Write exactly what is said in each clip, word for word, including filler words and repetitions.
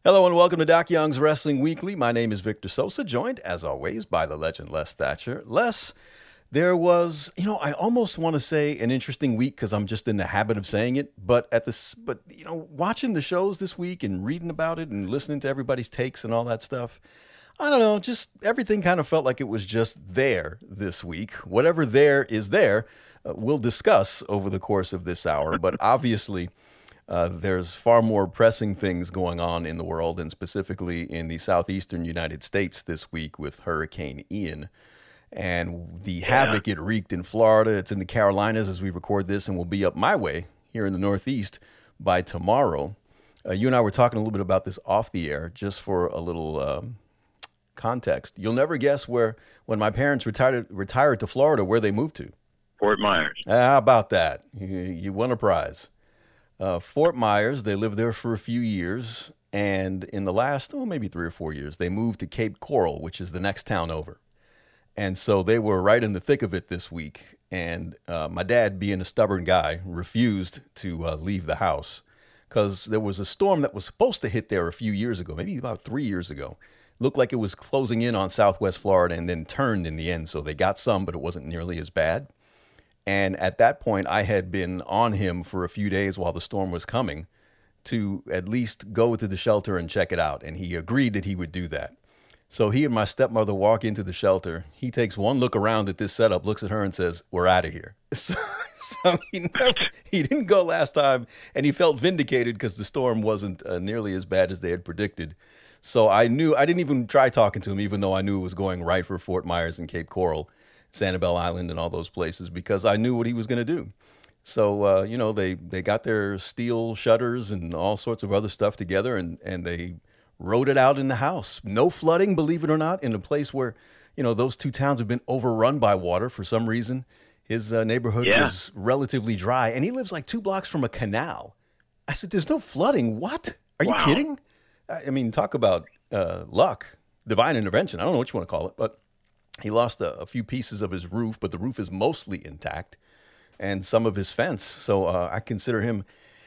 Hello and welcome to Doc Young's Wrestling Weekly. My name is Victor Sosa, joined as always by the legend Les Thatcher. Les, there was, you know, I almost want to say an interesting week because I'm just in the habit of saying it, but at this, but you know, watching the shows this week and reading about it and listening to everybody's takes and all that stuff, I don't know, just everything kind of felt like it was just there this week. Whatever there is there, uh, we'll discuss over the course of this hour, but obviously. Uh, there's far more pressing things going on in the world, and specifically in the southeastern United States this week with Hurricane Ian and the yeah. havoc it wreaked in Florida. It's in the Carolinas as we record this, and will be up my way here in the Northeast by tomorrow. Uh, you and I were talking a little bit about this off the air, just for a little um, context. You'll never guess where, when my parents retired retired to Florida, where they moved to. Fort Myers. Uh, how about that? You, you won a prize. Uh, Fort Myers, they lived there for a few years, and in the last, oh, maybe three or four years, they moved to Cape Coral, which is the next town over. And so they were right in the thick of it this week, and uh, my dad, being a stubborn guy, refused to uh, leave the house because there was a storm that was supposed to hit there a few years ago, maybe about three years ago. Looked like it was closing in on Southwest Florida and then turned in the end, so they got some, but it wasn't nearly as bad. And at that point, I had been on him for a few days while the storm was coming to at least go to the shelter and check it out. And he agreed that he would do that. So he and my stepmother walk into the shelter. He takes one look around at this setup, looks at her and says, "We're out of here." So, so he, never, he didn't go last time, and he felt vindicated because the storm wasn't uh, nearly as bad as they had predicted. So I knew, I didn't even try talking to him, even though I knew it was going right for Fort Myers and Cape Coral. Sanibel Island and all those places, because I knew what he was going to do. So, uh, you know, they, they got their steel shutters and all sorts of other stuff together, and, and they rode it out in the house. No flooding, believe it or not, in a place where, you know, those two towns have been overrun by water for some reason. His uh, neighborhood yeah. was relatively dry, and he lives like two blocks from a canal. I said, "There's no flooding." What? Are wow. you kidding? I mean, talk about uh, luck, divine intervention. I don't know what you want to call it, but he lost a, a few pieces of his roof, but the roof is mostly intact, and some of his fence. So uh, I consider him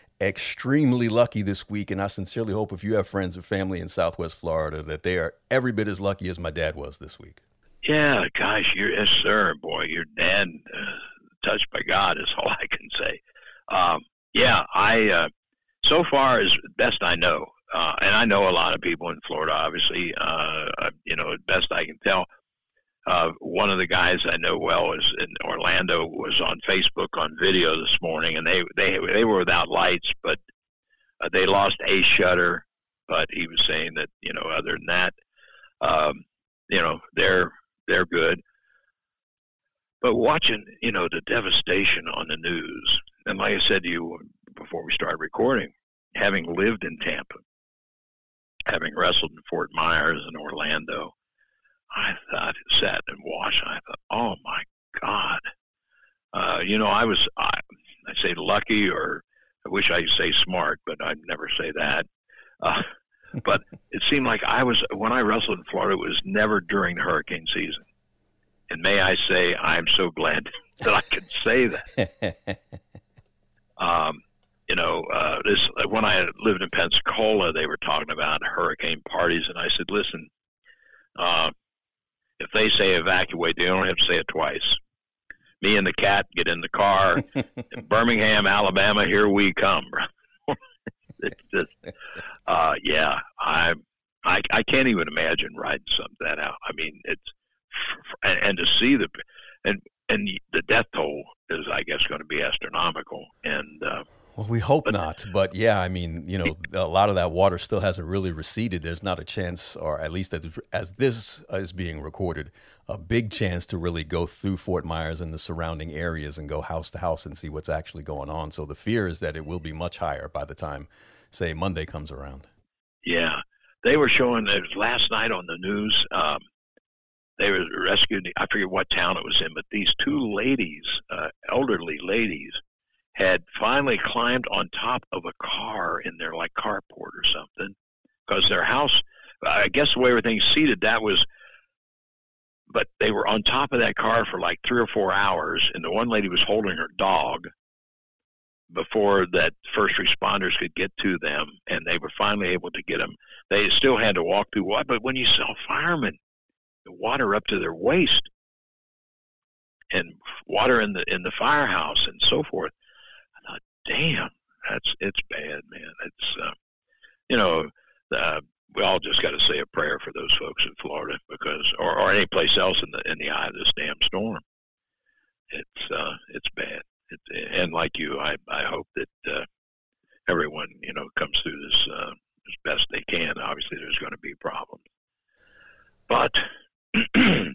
extremely lucky this week, and I sincerely hope if you have friends or family in Southwest Florida that they are every bit as lucky as my dad was this week. Yeah, gosh, you're, yes, sir, boy, your dad, uh, touched by God is all I can say. Um, yeah, I, uh, so far as best I know, uh, and I know a lot of people in Florida, obviously, uh, you know, as best I can tell. Uh, one of the guys I know well is in Orlando was on Facebook on video this morning, and they they they were without lights, but uh, they lost a shutter. But he was saying that, you know, other than that, um, you know, they're they're good. But watching, you know, the devastation on the news, and like I said to you before we started recording, having lived in Tampa, having wrestled in Fort Myers and Orlando, I thought, sat and watched, and I thought, oh, my God. Uh, you know, I was, I, I say lucky, or I wish I could say smart, but I'd never say that. Uh, but it seemed like I was, when I wrestled in Florida, it was never during the hurricane season. And may I say, I'm so glad that I could say that. um, you know, uh, this when I lived in Pensacola, they were talking about hurricane parties, and I said, listen, uh, if they say evacuate, they don't have to say it twice. Me and the cat get in the car. In Birmingham, Alabama, here we come. It's just, uh, yeah, I, I, I can't even imagine riding something that out. I mean, it's, and, and to see the, and and the death toll is, I guess, going to be astronomical. And uh, well, we hope but, not. But yeah, I mean, you know, a lot of that water still hasn't really receded. There's not a chance, or at least as this is being recorded, a big chance to really go through Fort Myers and the surrounding areas and go house to house and see what's actually going on. So the fear is that it will be much higher by the time, say, Monday comes around. Yeah, they were showing it was last night on the news. Um, they were rescued. I forget what town it was in, but these two ladies, uh, elderly ladies, had finally climbed on top of a car in their like carport or something, because their house, I guess the way everything's seated, that was, but they were on top of that car for like three or four hours, and the one lady was holding her dog, before that first responders could get to them, and they were finally able to get them. They still had to walk through water, but when you saw firemen, the water up to their waist, and water in the in the firehouse and so forth, I thought, damn, that's it's bad, man. It's uh, you know, uh, we all just got to say a prayer for those folks in Florida, because, or, or any place else in the in the eye of this damn storm. It's uh, it's bad. It, and like you, I I hope that uh, everyone, you know, comes through this uh, as best they can. Obviously, there's going to be problems, but and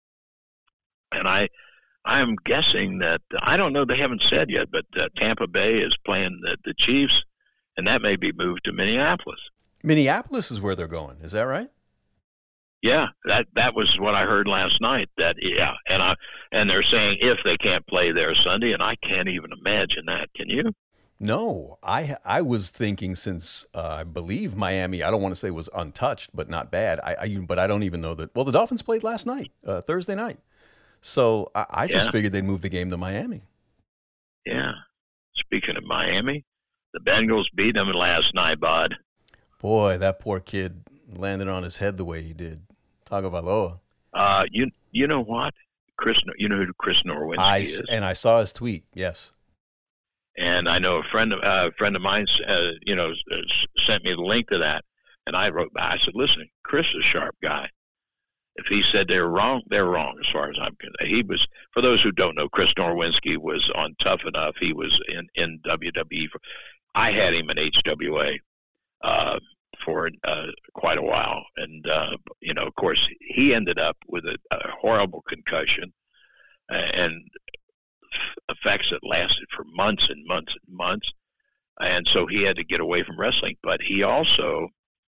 I I'm guessing that, I don't know, they haven't said yet, but uh, Tampa Bay is playing the, the Chiefs, and that may be moved to Minneapolis. Minneapolis is where they're going. Is that right? Yeah, that that was what I heard last night. That yeah, and I and they're saying if they can't play there Sunday, and I can't even imagine that. Can you? No, I I was thinking, since uh, I believe Miami, I don't want to say was untouched, but not bad. I, I but I don't even know that. Well, the Dolphins played last night, uh, Thursday night, so I, I just Yeah. figured they'd move the game to Miami. Yeah. Speaking of Miami, the Bengals beat them last night, bud. Boy, that poor kid landed on his head the way he did. Tagovailoa. Uh, you you know what? Chris, you know who Chris Norwinski I is, and I saw his tweet. Yes. and I know a friend of uh, a friend of mine, uh, you know, s- sent me the link to that, and I wrote back. I said, "Listen, Chris is a sharp guy. If he said they're wrong, they're wrong as far as I'm concerned." He was, for those who don't know, Chris Norwinski was on Tough Enough. He was in, in W W E. For, I had him in H W A uh, for uh, quite a while. And, uh, you know, of course, he ended up with a, a horrible concussion uh, and effects that lasted for months and months and months. And so he had to get away from wrestling. But he also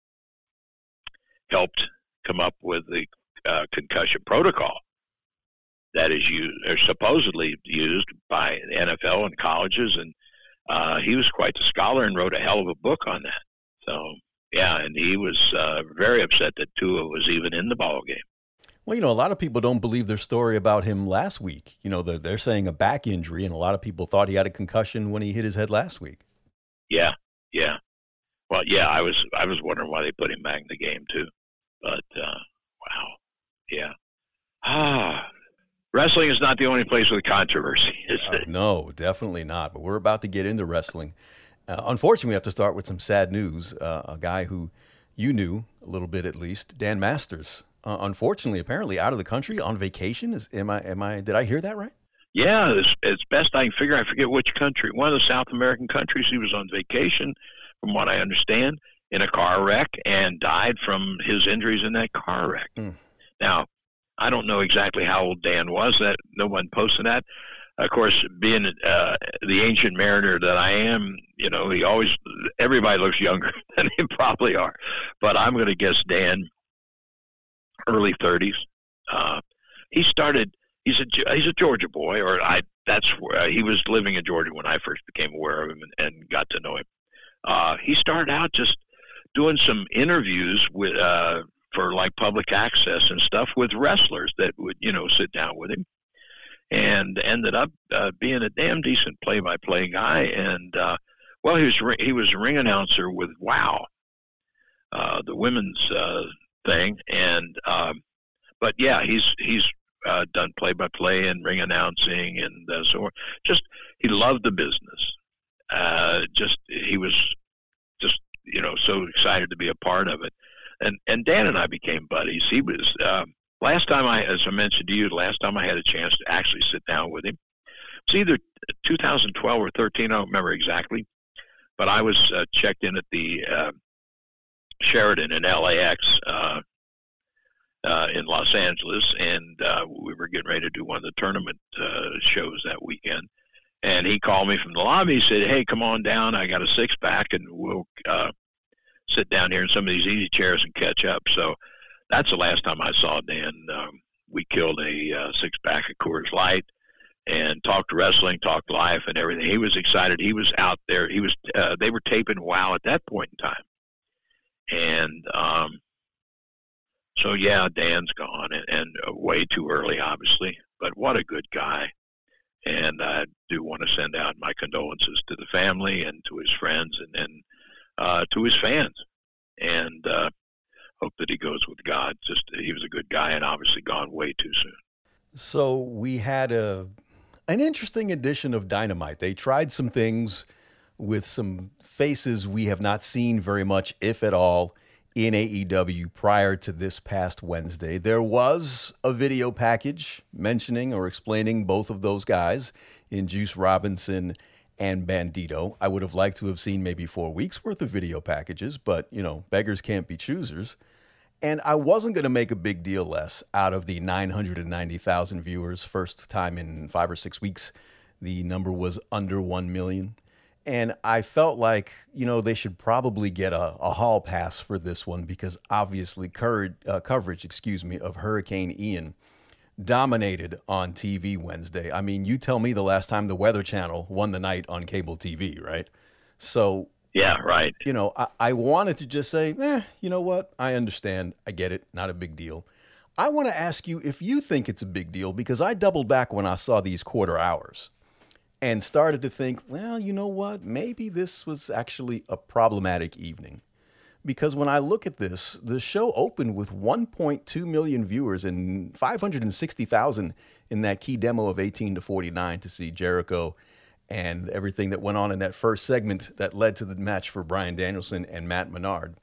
helped come up with the Uh, concussion protocol that is used, or supposedly used by the N F L and colleges, and uh, he was quite the scholar and wrote a hell of a book on that. So yeah, and he was uh, very upset that Tua was even in the ball game. Well, you know, a lot of people don't believe their story about him last week. You know, they're, they're saying a back injury, and a lot of people thought he had a concussion when he hit his head last week. Yeah, yeah. Well, yeah, I was I was wondering why they put him back in the game too, but uh, wow, yeah. Ah, wrestling is not the only place with controversy, is Uh, it? no, definitely not. But we're about to get into wrestling. Uh, unfortunately, we have to start with some sad news. Uh, a guy who you knew a little bit, at least, Dan Masters. Uh, unfortunately, apparently out of the country on vacation. Is am I am I did I hear that right? Yeah, as, as best I can figure, I forget which country. One of the South American countries. He was on vacation, from what I understand, in a car wreck, and died from his injuries in that car wreck. Mm. Now, I don't know exactly how old Dan was. That no one posted that. Of course, being uh, the ancient mariner that I am, you know, he always everybody looks younger than they probably are. But I'm going to guess Dan, early thirties. Uh, he started. He's a he's a Georgia boy, or I. That's where uh, he was living in Georgia when I first became aware of him and, and got to know him. Uh, he started out just doing some interviews with. Uh, for like public access and stuff with wrestlers that would, you know, sit down with him, and ended up uh, being a damn decent play-by-play guy. And, uh, well, he was, he was a ring announcer with WOW, uh, the women's uh, thing. And, um, but yeah, he's, he's uh, done play-by-play and ring announcing. And uh, so just, he loved the business. Uh, just, he was just, you know, so excited to be a part of it. And and Dan and I became buddies. He was um, last time I, as I mentioned to you, last time I had a chance to actually sit down with him. It's either two thousand twelve or thirteen. I don't remember exactly, but I was uh, checked in at the uh, Sheraton in L A X uh, uh, in Los Angeles, and uh, we were getting ready to do one of the tournament uh, shows that weekend. And he called me from the lobby. He said, "Hey, come on down. I got a six pack, and we'll." Uh, sit down here in some of these easy chairs and catch up. So that's the last time I saw Dan. Um, we killed a uh, six pack of Coors Light and talked wrestling, talked life and everything. He was excited. He was out there. He was, uh, they were taping WOW at that point in time. And um, so, yeah, Dan's gone and, and uh, way too early, obviously, but what a good guy. And I do want to send out my condolences to the family and to his friends, and then uh, to his fans. And uh, hope that he goes with God. Just he was a good guy, and obviously gone way too soon. So we had a an interesting edition of Dynamite. They tried some things with some faces we have not seen very much, if at all, in A E W prior to this past Wednesday. There was a video package mentioning or explaining both of those guys in Juice Robinson and Bandito. I would have liked to have seen maybe four weeks worth of video packages, but, you know, beggars can't be choosers. And I wasn't going to make a big deal less out of the nine hundred ninety thousand viewers. First time in five or six weeks, the number was under one million. And I felt like, you know, they should probably get a, a hall pass for this one, because obviously courage, uh, coverage, excuse me, of Hurricane Ian dominated on T V Wednesday. I mean, you tell me the last time the Weather Channel won the night on cable T V, right? So, yeah, right. You know, I, I wanted to just say, eh, you know what? I understand. I get it. Not a big deal. I want to ask you if you think it's a big deal, because I doubled back when I saw these quarter hours and started to think, well, you know what? Maybe this was actually a problematic evening. Because when I look at this, the show opened with one point two million viewers and five hundred sixty thousand in that key demo of eighteen to forty-nine to see Jericho and everything that went on in that first segment that led to the match for Bryan Danielson and Matt Menard.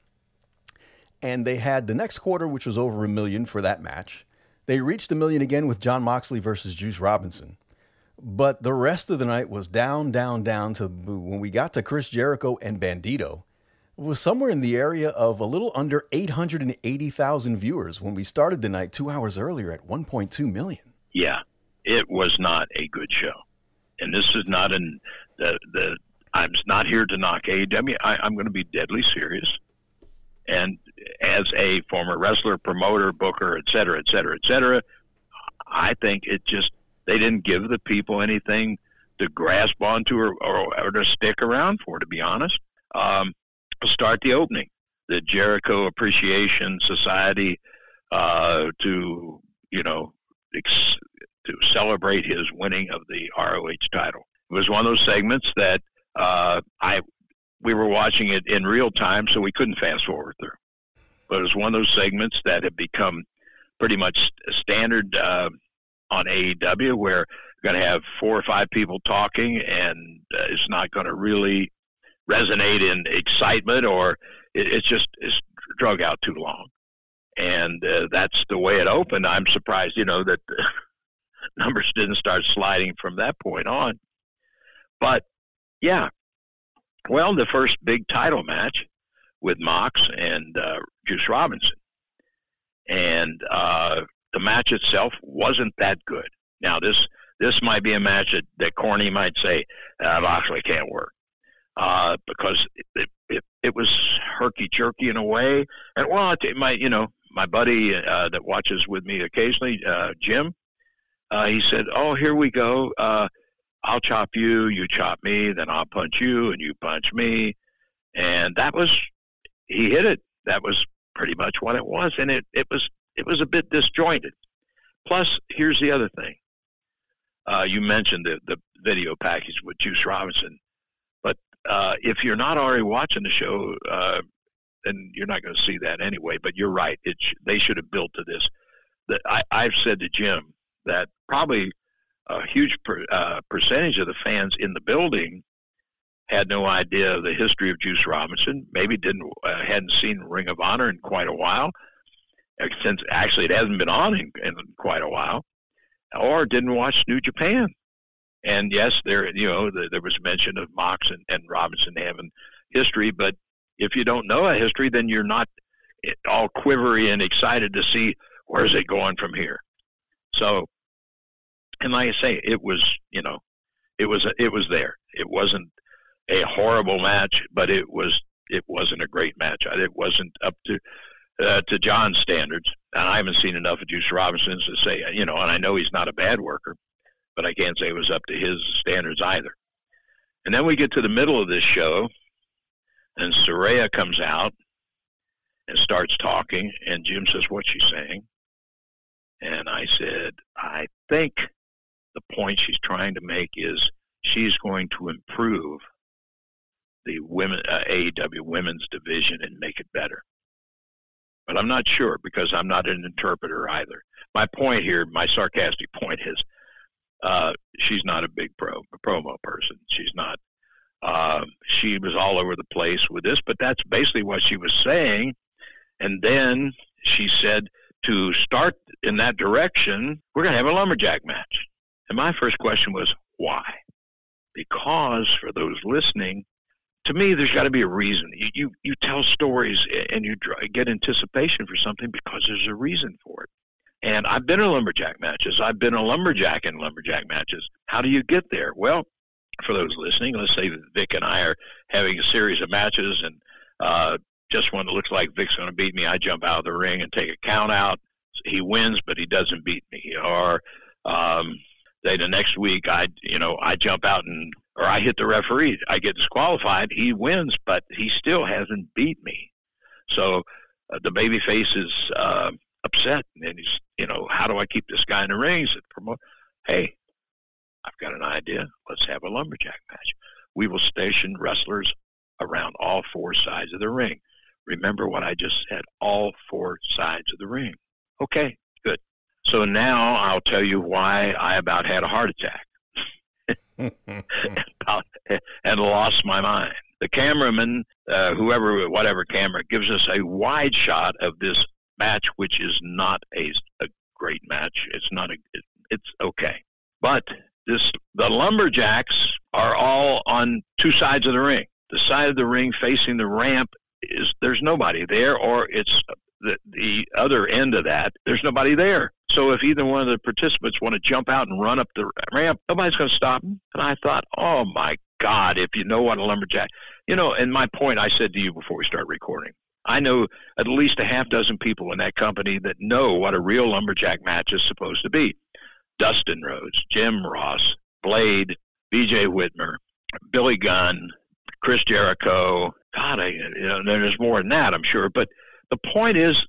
And they had the next quarter, which was over a million for that match. They reached a million again with Jon Moxley versus Juice Robinson. But the rest of the night was down, down, down to when we got to Chris Jericho and Bandito. It was somewhere in the area of a little under eight hundred eighty thousand viewers when we started the night two hours earlier at one point two million. Yeah, it was not a good show. And this is not an, the, the, I'm not here to knock A E W. I, I'm going to be deadly serious. And as a former wrestler, promoter, booker, et cetera, et cetera, et cetera, I think it just, they didn't give the people anything to grasp onto or, or, or to stick around for, to be honest. Um, start the opening. The Jericho Appreciation Society uh, to, you know, ex- to celebrate his winning of the R O H title. It was one of those segments that uh, I we were watching it in real time, so we couldn't fast forward through. But it was one of those segments that have become pretty much standard uh, on A E W, where you're going to have four or five people talking, and uh, it's not going to really resonate in excitement, or it, it's just it's drug out too long. And uh, that's the way it opened. I'm surprised, you know, that the numbers didn't start sliding from that point on. But, yeah, well, the first big title match with Mox and uh, Juice Robinson. And uh, the match itself wasn't that good. Now, this this might be a match that, that Corny might say, uh, Moxley can't work. Uh, because it, it, it was herky-jerky in a way. And, well, it, my, you know, my buddy uh, that watches with me occasionally, uh, Jim, uh, he said, oh, here we go. Uh, I'll chop you, you chop me, then I'll punch you, and you punch me. And that was, he hit it. That was pretty much what it was. And it, it was it was a bit disjointed. Plus, here's the other thing. Uh, you mentioned the, the video package with Juice Robinson. But uh, if you're not already watching the show, uh, then you're not going to see that anyway. But you're right. It sh- they should have built to this. That I, I've said to Jim that probably a huge per, uh, percentage of the fans in the building had no idea of the history of Juice Robinson. Maybe didn't uh, hadn't seen Ring of Honor in quite a while, since actually it hasn't been on in, in quite a while, or didn't watch New Japan. And yes, there you know the, there was mention of Mox and, and Robinson having history, but if you don't know a history, then you're not all quivery and excited to see where's it going from here. So, and like I say, it was you know, it was it was there. It wasn't a horrible match, but it was it wasn't a great match. It wasn't up to uh, to John's standards. And I haven't seen enough of Juice Robinson to say you know, and I know he's not a bad worker, but I can't say it was up to his standards either. And then we get to the middle of this show, and Saraya comes out and starts talking, and Jim says, what's she saying? And I said, I think the point she's trying to make is she's going to improve the women uh, A E W women's division and make it better. But I'm not sure because I'm not an interpreter either. My point here, my sarcastic point is, uh, she's not a big pro a promo person. She's not. Uh, she was all over the place with this, but that's basically what she was saying. And then she said, to start in that direction, we're going to have a lumberjack match. And my first question was, why? Because for those listening, to me, there's got to be a reason. You, you, you tell stories and you get anticipation for something because there's a reason for it. And I've been in lumberjack matches. I've been a lumberjack in lumberjack matches. How do you get there? Well, for those listening, let's say that Vic and I are having a series of matches, and uh, just when it looks like Vic's going to beat me, I jump out of the ring and take a count out. He wins, but he doesn't beat me. Or um, say the next week, I you know I jump out and or I hit the referee. I get disqualified. He wins, but he still hasn't beat me. So uh, the babyface is uh, upset, and he's you know how do I keep this guy in the ring? He said, promote, hey, I've got an idea. Let's have a lumberjack match. We will station wrestlers around all four sides of the ring. Remember what I just said, all four sides of the ring. Okay, good. So now I'll tell you why I about had a heart attack and lost my mind. The cameraman, uh, whoever, whatever camera, gives us a wide shot of this match, which is not a, a great match. It's not a, it, it's okay. But this, the lumberjacks are all on two sides of the ring. The side of the ring facing the ramp is there's nobody there, or it's the, the other end of that, there's nobody there. So if either one of the participants want to jump out and run up the ramp, nobody's going to stop them. And I thought, oh my God, if you know what a lumberjack, you know, and my point I said to you before we start recording, I know at least a half dozen people in that company that know what a real lumberjack match is supposed to be. Dustin Rhodes, Jim Ross, Blade, B J Whitmer, Billy Gunn, Chris Jericho. God, I, you know, there's more than that, I'm sure. But the point is,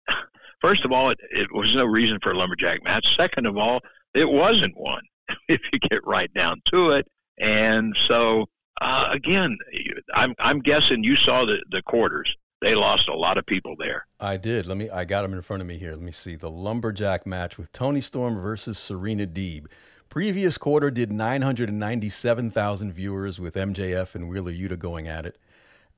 first of all, it, it was no reason for a lumberjack match. Second of all, it wasn't one, if you get right down to it. And so, uh, again, I'm I'm guessing you saw the, the quarters. They lost a lot of people there. I did. Let me. I got them in front of me here. Let me see. The lumberjack match with Toni Storm versus Serena Deeb. Previous quarter did nine hundred ninety-seven thousand viewers with M J F and Wheeler Yuta going at it.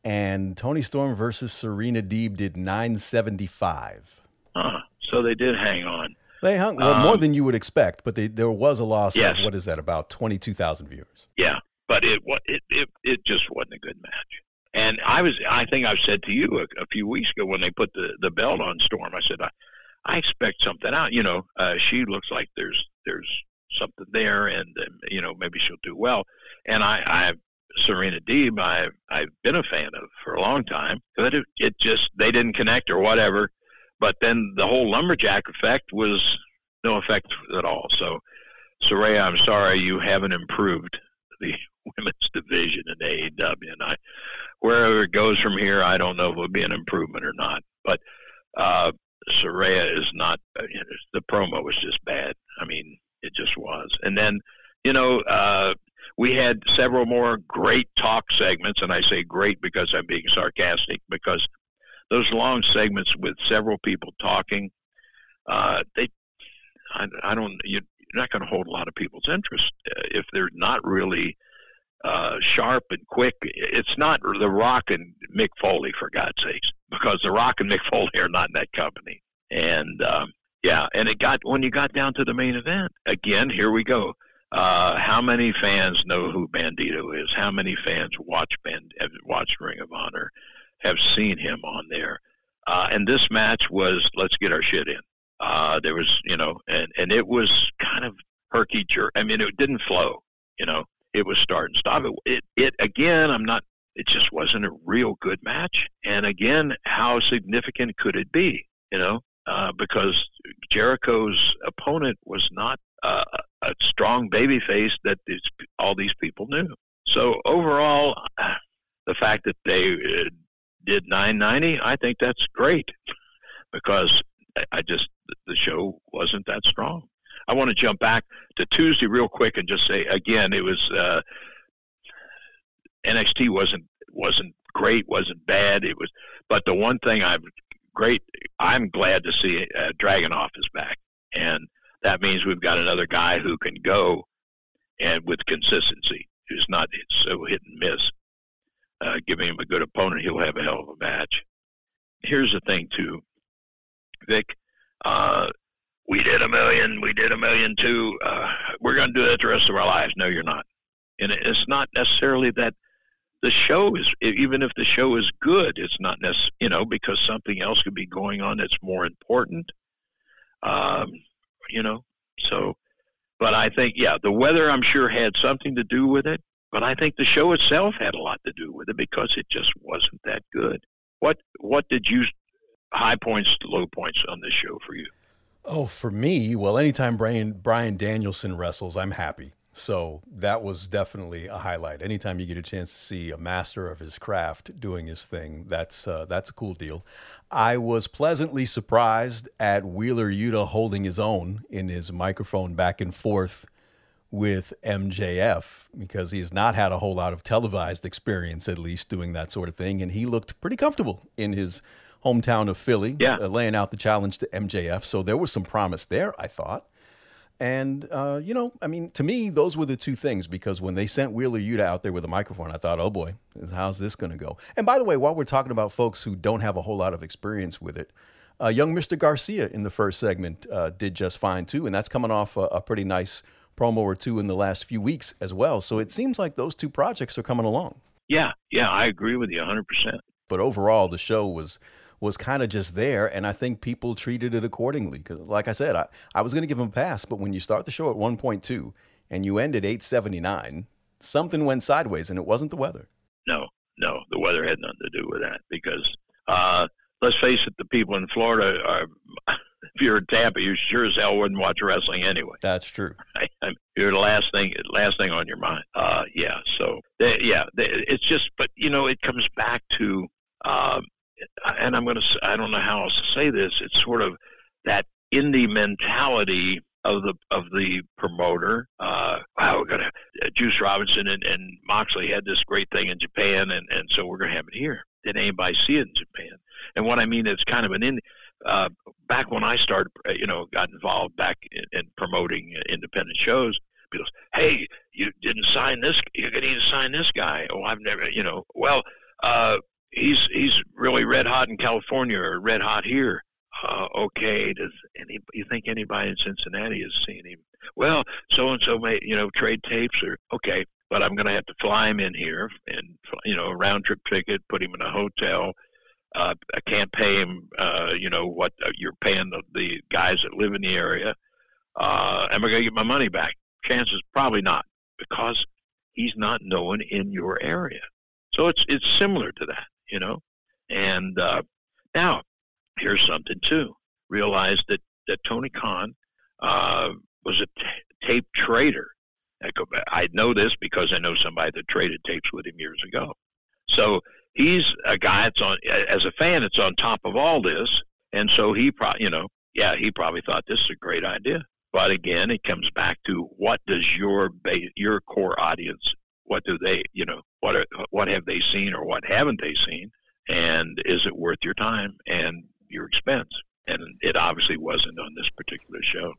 And Toni Storm versus Serena Deeb did nine seventy-five. Huh. So they did hang on. They hung well, um, more than you would expect, but they, there was a loss yes. of, what is that, about twenty-two thousand viewers. Yeah, but it, it, it, it just wasn't a good match. And I was, I think I've said to you a, a few weeks ago when they put the, the belt on Storm, I said, I, I expect something out. You know, uh, she looks like there's there's something there, and uh, you know maybe she'll do well. And I, I Serena Deeb, I I've been a fan of for a long time, but it, it just they didn't connect or whatever. But then the whole lumberjack effect was no effect at all. So, Saraya, I'm sorry you haven't improved the women's division in A E W, and I, wherever it goes from here, I don't know if it'll be an improvement or not. But uh, Saraya is not. You know, the promo was just bad. I mean, it just was. And then, you know, uh, we had several more great talk segments, and I say great because I'm being sarcastic, because those long segments with several people talking, uh, they, I, I don't, you're not going to hold a lot of people's interest uh, if they're not really uh, sharp and quick. It's not The Rock and Mick Foley, for God's sakes, because The Rock and Mick Foley are not in that company. And um, yeah, and it got, when you got down to the main event, again, here we go. Uh, how many fans know who Bandito is? How many fans watch Band, have watched Ring of Honor, have seen him on there? Uh, and this match was, let's get our shit in. Uh, there was, you know, and, and it was kind of herky jerk. I mean, it didn't flow, you know, it was start and stop. It, it, it, again, I'm not, it just wasn't a real good match. And again, how significant could it be, you know, uh, because Jericho's opponent was not uh, a strong babyface that these, all these people knew. So overall, the fact that they uh, did nine ninety, I think that's great, because I just, the show wasn't that strong. I want to jump back to Tuesday real quick and just say again, it was uh, N X T wasn't wasn't great, wasn't bad. It was, but the one thing I'm great, I'm glad to see uh, Dragunov is back, and that means we've got another guy who can go and with consistency, who's not so hit and miss. Uh, giving him a good opponent, he'll have a hell of a match. Here's the thing, too, Vic. Uh, we did a million, we did a million, too. Uh, we're going to do that the rest of our lives. No, you're not. And it's not necessarily that the show is, even if the show is good, it's not necessarily, you know, because something else could be going on that's more important. Um, you know, so, but I think, yeah, the weather, I'm sure, had something to do with it. But I think the show itself had a lot to do with it because it just wasn't that good. What what did you, high points to low points on this show for you? Oh, for me, well, anytime Brian, Brian Danielson wrestles, I'm happy. So that was definitely a highlight. Anytime you get a chance to see a master of his craft doing his thing, that's uh, that's a cool deal. I was pleasantly surprised at Wheeler Yuta holding his own in his microphone back and forth with M J F, because he's not had a whole lot of televised experience, at least doing that sort of thing. And he looked pretty comfortable in his hometown of Philly, yeah. uh, laying out the challenge to M J F. So there was some promise there, I thought. And, uh, you know, I mean, to me, those were the two things, because when they sent Wheeler Yuta out there with a microphone, I thought, oh boy, how's this going to go? And by the way, while we're talking about folks who don't have a whole lot of experience with it, uh, young Mister Garcia in the first segment uh, did just fine too. And that's coming off a, a pretty nice promo or two in the last few weeks as well. So it seems like those two projects are coming along. Yeah, yeah, I agree with you one hundred percent. But overall, the show was was kind of just there, and I think people treated it accordingly. Because, like I said, I, I was going to give them a pass, but when you start the show at one point two and you end at eight seventy-nine, something went sideways, and it wasn't the weather. No, no, the weather had nothing to do with that, because uh, let's face it, the people in Florida are... If you're in Tampa, you sure as hell wouldn't watch wrestling anyway. That's true. Right? I mean, you're the last thing, last thing on your mind. Uh, yeah. So, they, yeah, they, it's just, but you know, it comes back to, um, and I'm going to, I don't know how else to say this. It's sort of that indie mentality of the of the promoter. Uh, wow, we're gonna uh, Juice Robinson and, and Moxley had this great thing in Japan, and, and so we're gonna have it here. Did anybody see it in Japan? And what I mean is kind of an indie. Uh, back when I started, you know, got involved back in, in promoting independent shows, people say, hey, you didn't sign this, you're going to need to sign this guy. Oh, I've never, you know, well, uh, he's he's really red hot in California or red hot here. Uh, okay, does any, you think anybody in Cincinnati has seen him? Well, so-and-so may, you know, trade tapes or, okay, but I'm going to have to fly him in here and, you know, a round-trip ticket, put him in a hotel. Uh, I can't pay him, uh, you know, what uh, you're paying the, the guys that live in the area. Uh, am I going to get my money back? Chances probably not, because he's not known in your area. So it's it's similar to that, you know. And uh, now, here's something, too. Realize that, that Tony Khan uh, was a t- tape trader. I, go back. I know this because I know somebody that traded tapes with him years ago. So he's a guy that's on, as a fan, it's on top of all this. And so he probably, you know, yeah, he probably thought this is a great idea. But again, it comes back to what does your base, your core audience, what do they, you know, what are, what have they seen or what haven't they seen? And is it worth your time and your expense? And it obviously wasn't on this particular show.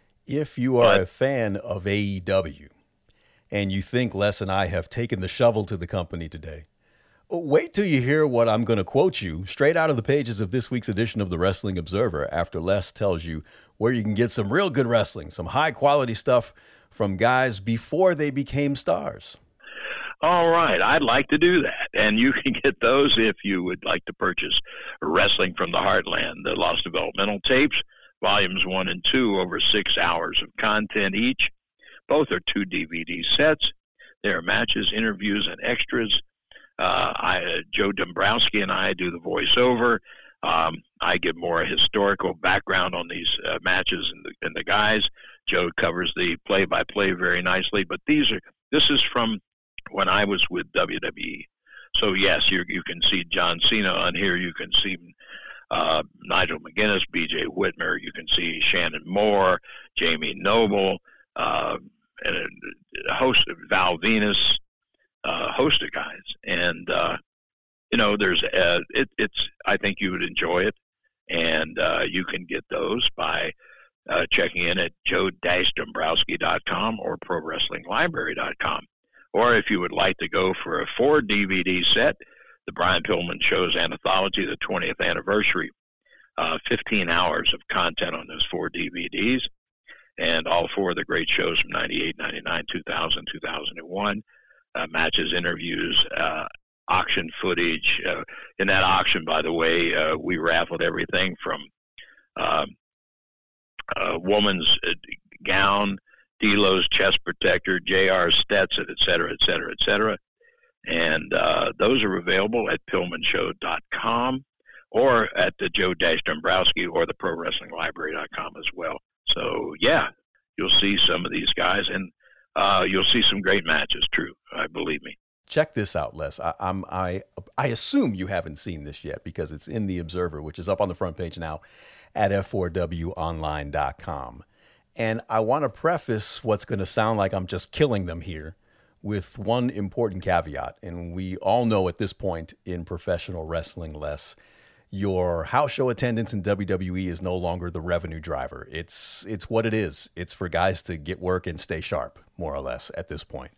If you are but, a fan of A E W and you think Les and I have taken the shovel to the company today, wait till you hear what I'm going to quote you straight out of the pages of this week's edition of the Wrestling Observer after Les tells you where you can get some real good wrestling, some high quality stuff from guys before they became stars. All right. I'd like to do that. And you can get those if you would like to purchase Wrestling from the Heartland, the Lost Developmental tapes, volumes one and two, over six hours of content each. Both are two D V D sets. There are matches, interviews, and extras. Uh, I, uh, Joe Dombrowski and I do the voiceover. Um, I give more historical background on these uh, matches and the, and the guys. Joe covers the play-by-play very nicely. But these are this is from when I was with W W E. So yes, you you can see John Cena on here. You can see uh, Nigel McGuinness, B J Whitmer. You can see Shannon Moore, Jamie Noble, uh, and a host of Val Venus, uh, host of guys. And, uh, you know, there's, uh, it, it's, I think you would enjoy it. And uh, you can get those by uh, checking in at joe dash dombrowski dot com or pro wrestling library dot com. Or if you would like to go for a four D V D set, the Brian Pillman Show's Anthology, the twentieth anniversary, uh, fifteen hours of content on those four D V Ds, and all four of the great shows from ninety-eight, ninety-nine, two thousand, two thousand one, uh, matches, interviews, uh, auction footage. Uh, in that auction, by the way, uh, we raffled everything from uh, a woman's uh, gown, D'Lo's chest protector, J R Stetson, et cetera, et cetera, et cetera. And uh, those are available at pillman show dot com or at the Joe Dombrowski or the pro wrestling library dot com as well. So, yeah, you'll see some of these guys, and uh, you'll see some great matches, true, I believe me. Check this out, Les. I, I'm, I, I assume you haven't seen this yet because it's in the Observer, which is up on the front page now at f four w online dot com. And I want to preface what's going to sound like I'm just killing them here with one important caveat. And we all know at this point in professional wrestling, Les, your house show attendance in W W E is no longer the revenue driver. It's, it's what it is. It's for guys to get work and stay sharp, more or less, at this point.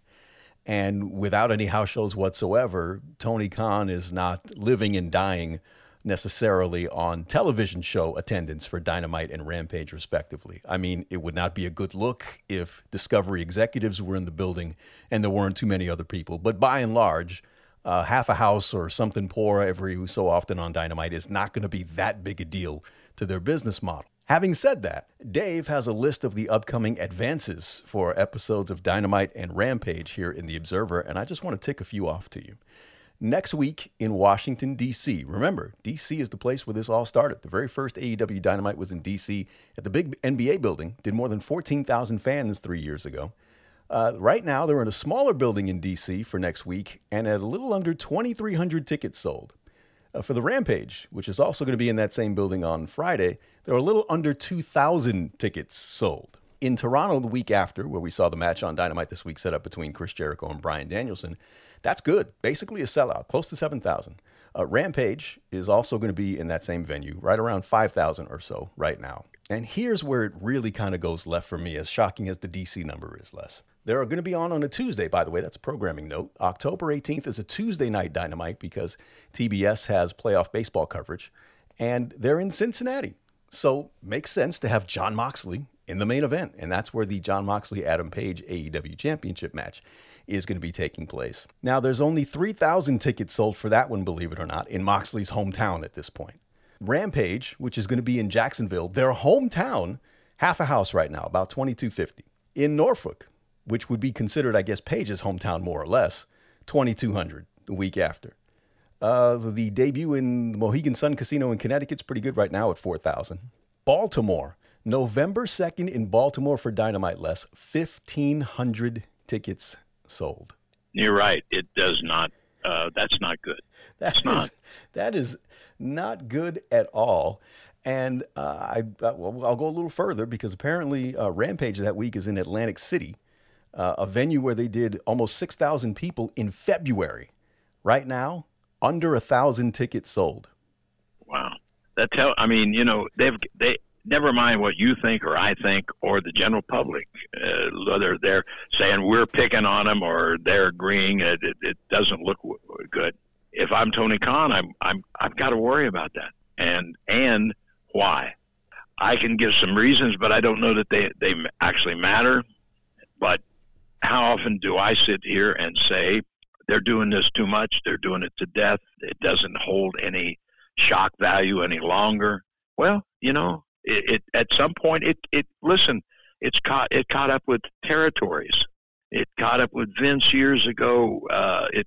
And without any house shows whatsoever, Tony Khan is not living and dying necessarily on television show attendance for Dynamite and Rampage, respectively. I mean, it would not be a good look if Discovery executives were in the building and there weren't too many other people. But by and large, uh, half a house or something poor every so often on Dynamite is not going to be that big a deal to their business model. Having said that, Dave has a list of the upcoming advances for episodes of Dynamite and Rampage here in the Observer, and I just want to tick a few off to you. Next week in Washington, D C. Remember, D C is the place where this all started. The very first A E W Dynamite was in D C at the big N B A building, did more than fourteen thousand fans three years ago. Uh, right now, they're in a smaller building in D C for next week, and at a little under twenty-three hundred tickets sold. Uh, for the Rampage, which is also going to be in that same building on Friday, there are a little under two thousand tickets sold. In Toronto the week after, where we saw the match on Dynamite this week set up between Chris Jericho and Bryan Danielson, that's good. Basically a sellout, close to seven thousand. Uh, Rampage is also going to be in that same venue, right around five thousand or so right now. And here's where it really kind of goes left for me, as shocking as the D C number is, Les. They're going to be on on a Tuesday, by the way. That's a programming note. October eighteenth is a Tuesday night Dynamite because T B S has playoff baseball coverage, and they're in Cincinnati. So makes sense to have Jon Moxley in the main event, and that's where the Jon Moxley-Adam Page A E W Championship match is going to be taking place. Now, there's only three thousand tickets sold for that one, believe it or not, in Moxley's hometown at this point. Rampage, which is going to be in Jacksonville, their hometown, half a house right now, about twenty-two fifty. In Norfolk, which would be considered, I guess, Page's hometown more or less, twenty-two hundred the week after. Uh, the debut in Mohegan Sun Casino in Connecticut's pretty good right now at four thousand. Baltimore, November second in Baltimore for Dynamite, Les, fifteen hundred tickets sold. You're right. It does not, uh, that's not good. That's it's not. That is not good at all. And uh, I, uh, well, I'll go a little further because apparently uh, Rampage that week is in Atlantic City, uh, a venue where they did almost six thousand people in February. Right now, under a thousand tickets sold. Wow. That tell, I mean, you know, they've, they, never mind what you think or I think or the general public, uh, whether they're saying we're picking on them or they're agreeing it, it, it doesn't look w- good. If I'm Tony Khan, I'm, I'm, I've got to worry about that. And, and why? I can give some reasons, but I don't know that they, they actually matter. But how often do I sit here and say, they're doing this too much, they're doing it to death, it doesn't hold any shock value any longer? Well, you know, it, it at some point, it, it listen, it's caught, it caught up with territories. It caught up with Vince years ago. Uh, it,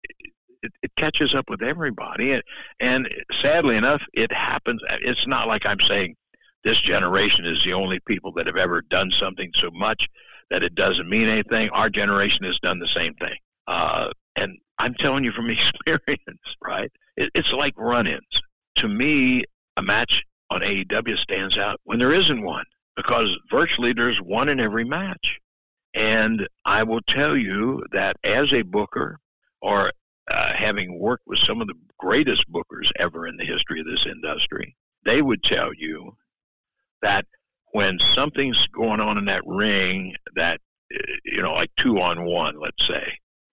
it it catches up with everybody. And, and sadly enough, it happens. It's not like I'm saying this generation is the only people that have ever done something so much that it doesn't mean anything. Our generation has done the same thing. Uh, and I'm telling you from experience, right? It, it's like run-ins. To me, a match on A E W stands out when there isn't one, because virtually there's one in every match. And I will tell you that as a booker, or uh, having worked with some of the greatest bookers ever in the history of this industry, they would tell you that when something's going on in that ring that, you know, like two on one, let's say,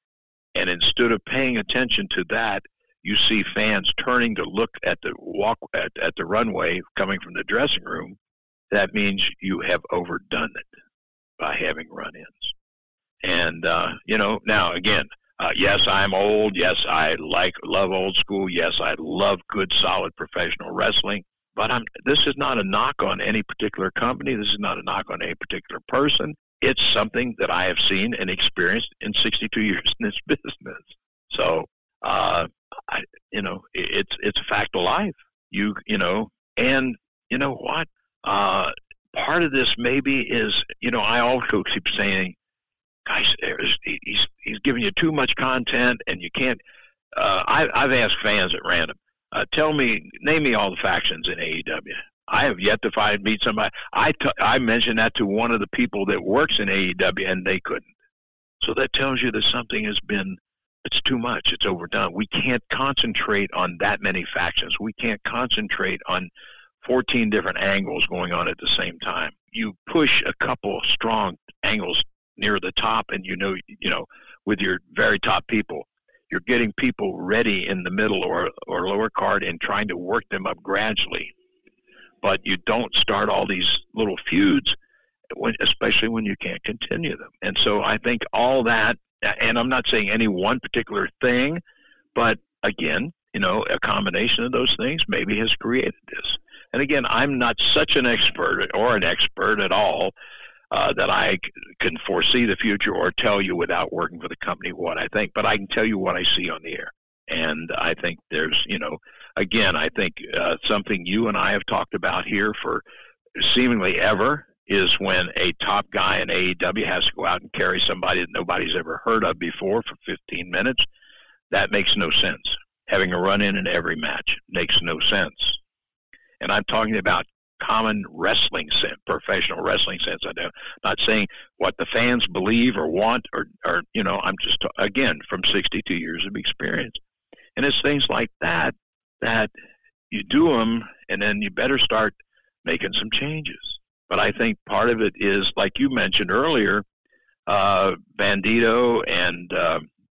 and instead of paying attention to that, you see fans turning to look at the walk at, at the runway coming from the dressing room, that means you have overdone it by having run-ins. And, uh, you know, now, again, uh, yes, I'm old. Yes, I like, love old school. Yes, I love good, solid professional wrestling. But I'm, this is not a knock on any particular company. This is not a knock on any particular person. It's something that I have seen and experienced in sixty-two years in this business. So, uh, I, you know, it, it's it's a fact of life. You, you know, and you know what? Uh, part of this maybe is, you know, I also keep saying, guys, he's he's giving you too much content, and you can't. Uh, I, I've asked fans at random, uh, tell me, name me all the factions in A E W. I have yet to find meet somebody. I t- I mentioned that to one of the people that works in A E W, and they couldn't. So that tells you that something has been. It's too much. It's overdone. We can't concentrate on that many factions. We can't concentrate on fourteen different angles going on at the same time. You push a couple strong angles near the top, and you know, you know, with your very top people, you're getting people ready in the middle or or lower card and trying to work them up gradually. But you don't start all these little feuds, when, especially when you can't continue them. And so I think all that, and I'm not saying any one particular thing, but again, you know, a combination of those things maybe has created this. And again, I'm not such an expert or an expert at all uh, that I c- can foresee the future or tell you without working for the company what I think, but I can tell you what I see on the air. And I think there's, you know, again, I think uh, something you and I have talked about here for seemingly ever is when a top guy in A E W has to go out and carry somebody that nobody's ever heard of before for fifteen minutes. That makes no sense. Having a run-in in every match makes no sense. And I'm talking about common wrestling sense, professional wrestling sense. I'm not saying what the fans believe or want, or, or you know, I'm just, again, from sixty-two years of experience. And it's things like that that you do them, and then you better start making some changes. But I think part of it is, like you mentioned earlier, uh, Bandito and uh,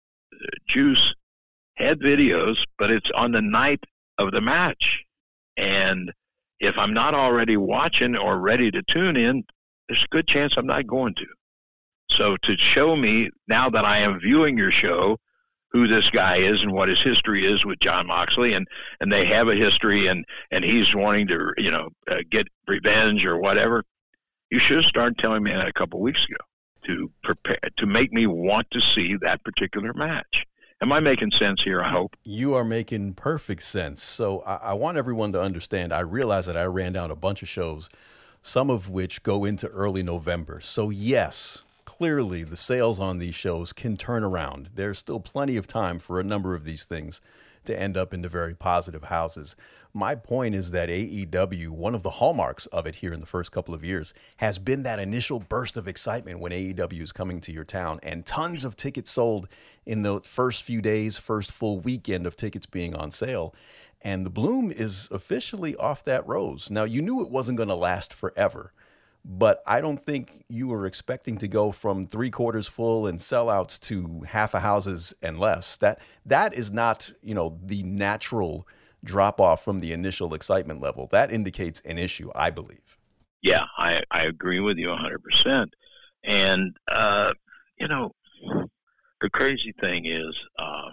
Juice had videos, but it's on the night of the match. And if I'm not already watching or ready to tune in, there's a good chance I'm not going to. So to show me, now that I am viewing your show, who this guy is and what his history is with Jon Moxley, and, and they have a history, and, and he's wanting to, you know, uh, get revenge or whatever, you should have started telling me that a couple weeks ago to prepare, to make me want to see that particular match. Am I making sense here, I hope? You are making perfect sense. So I, I want everyone to understand, I realize that I ran down a bunch of shows, some of which go into early November. So yes, clearly the sales on these shows can turn around. There's still plenty of time for a number of these things to end up into very positive houses. My point is that A E W, one of the hallmarks of it here in the first couple of years, has been that initial burst of excitement when A E W is coming to your town, and tons of tickets sold in the first few days, first full weekend of tickets being on sale. And the bloom is officially off that rose. Now, you knew it wasn't going to last forever, but I don't think you were expecting to go from three quarters full and sellouts to half a houses and less. That that is not, you know, the natural drop off from the initial excitement level. That indicates an issue, I believe. Yeah, I, I agree with you one hundred percent. And, uh, you know, the crazy thing is uh,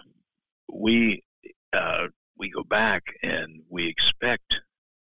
we uh, we go back and we expect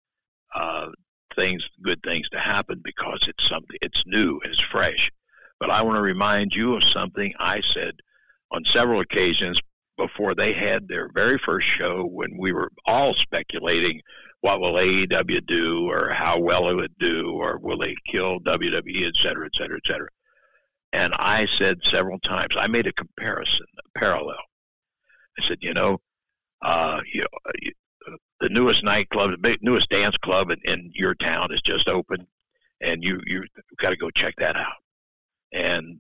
uh, things, good things to happen because it's something, it's new, it's fresh. But I want to remind you of something I said on several occasions before they had their very first show, when we were all speculating what will A E W do, or how well it would do, or will they kill W W E, et cetera, et cetera, et cetera. And I said several times, I made a comparison, a parallel. I said, you know, uh, you know, the newest nightclub, the big, newest dance club in, in your town is just open, and you you got to go check that out. And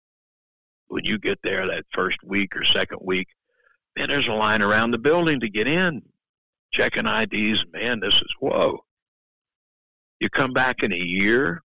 when you get there that first week or second week, man, there's a line around the building to get in, checking I Ds. Man, this is whoa. You come back in a year,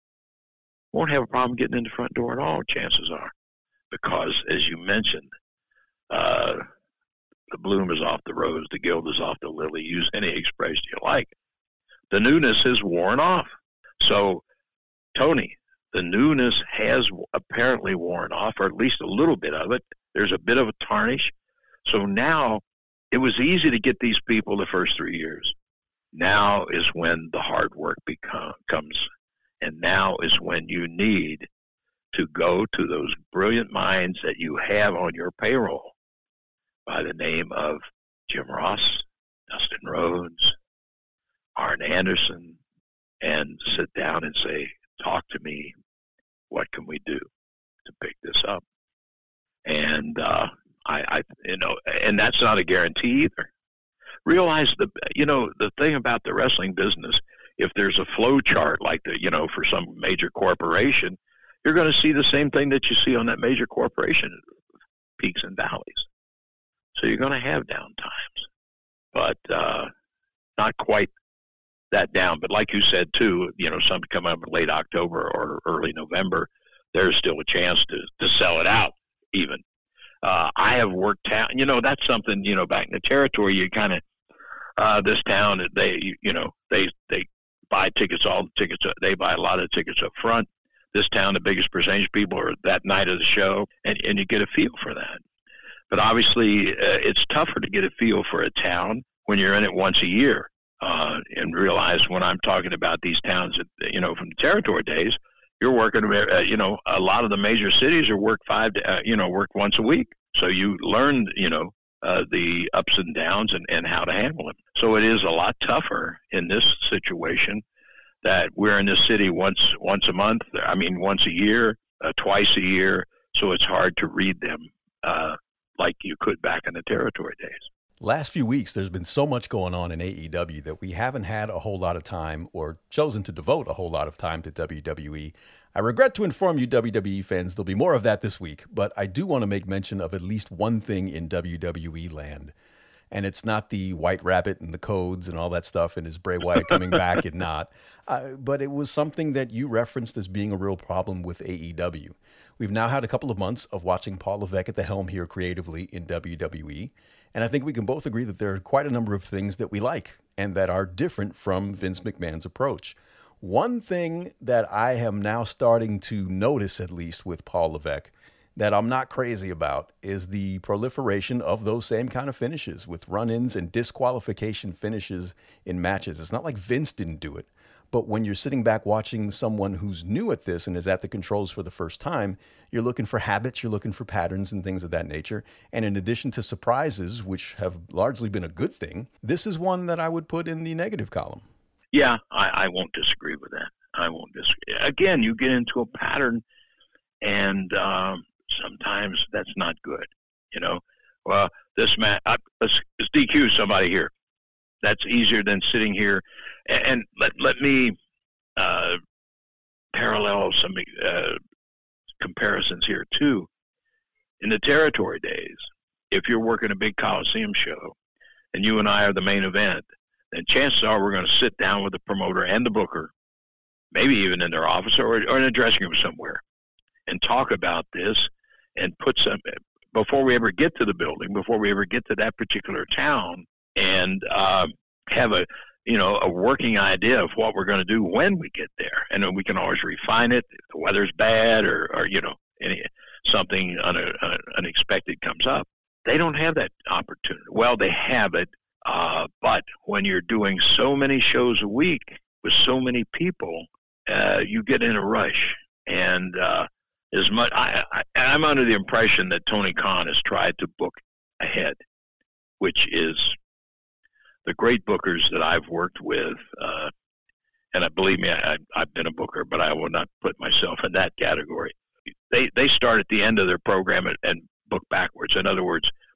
won't have a problem getting in the front door at all, chances are, because as you mentioned, uh, the bloom is off the rose, the gild is off the lily. Use any expression you like. The newness is worn off. So, Tony, the newness has apparently worn off, or at least a little bit of it. There's a bit of a tarnish. So now it was easy to get these people the first three years. Now is when the hard work become, comes. And now is when you need to go to those brilliant minds that you have on your payroll by the name of Jim Ross, Dustin Rhodes, Arn Anderson, and sit down and say, talk to me. What can we do to pick this up? And uh, I, I, you know, and that's not a guarantee either. Realize the, you know, the thing about the wrestling business, if there's a flow chart like the, you know, for some major corporation, you're going to see the same thing that you see on that major corporation, peaks and valleys. So you're going to have down times, but uh, not quite that down. But like you said, too, you know, some come up in late October or early November, there's still a chance to, to sell it out even. Uh, I have worked out, you know, that's something, you know, back in the territory, you kind of, uh, this town, they, you know, they, they buy tickets, all the tickets, they buy a lot of tickets up front. This town, the biggest percentage of people are that night of the show, and, and you get a feel for that. But obviously, uh, it's tougher to get a feel for a town when you're in it once a year, uh, and realize when I'm talking about these towns, that, you know, from the territory days, you're working, uh, you know, a lot of the major cities are work five, uh, you know, work once a week. So you learn, you know, uh, the ups and downs and, and how to handle them. So it is a lot tougher in this situation that we're in this city once once a month. I mean, once a year, uh, twice a year. So it's hard to read them uh, like you could back in the territory days. Last few weeks, there's been so much going on in A E W that we haven't had a whole lot of time or chosen to devote a whole lot of time to W W E. I regret to inform you, W W E fans, there'll be more of that this week, but I do want to make mention of at least one thing in W W E land. And it's not the White Rabbit and the codes and all that stuff, and is Bray Wyatt coming back and not. Uh, but it was something that you referenced as being a real problem with A E W. We've now had a couple of months of watching Paul Levesque at the helm here creatively in W W E. And I think we can both agree that there are quite a number of things that we like and that are different from Vince McMahon's approach. One thing that I am now starting to notice, at least with Paul Levesque, that I'm not crazy about is the proliferation of those same kind of finishes with run-ins and disqualification finishes in matches. It's not like Vince didn't do it, but when you're sitting back watching someone who's new at this and is at the controls for the first time, you're looking for habits, you're looking for patterns and things of that nature. And in addition to surprises, which have largely been a good thing, this is one that I would put in the negative column. Yeah, I, I won't disagree with that. I won't disagree. Again, you get into a pattern, and um, sometimes that's not good. You know, well, this man, uh, let's, let's D Q somebody here. That's easier than sitting here. And, and let let me uh, parallel some uh, comparisons here too. In the territory days, if you're working a big Coliseum show, and you and I are the main event, then chances are we're going to sit down with the promoter and the booker, maybe even in their office or, or in a dressing room somewhere, and talk about this and put some, before we ever get to the building, before we ever get to that particular town, and uh, have a, you know, a working idea of what we're going to do when we get there. And then we can always refine it if the weather's bad or, or you know, any something un, un, unexpected comes up. They don't have that opportunity. Well, they have it. Uh, but when you're doing so many shows a week with so many people, uh, you get in a rush. And uh, as much, I, I, I'm under the impression that Tony Khan has tried to book ahead, which is the great bookers that I've worked with. Uh, and I believe me, I, I've been a booker, but I will not put myself in that category. They they start at the end of their program and, and book backwards. In other words,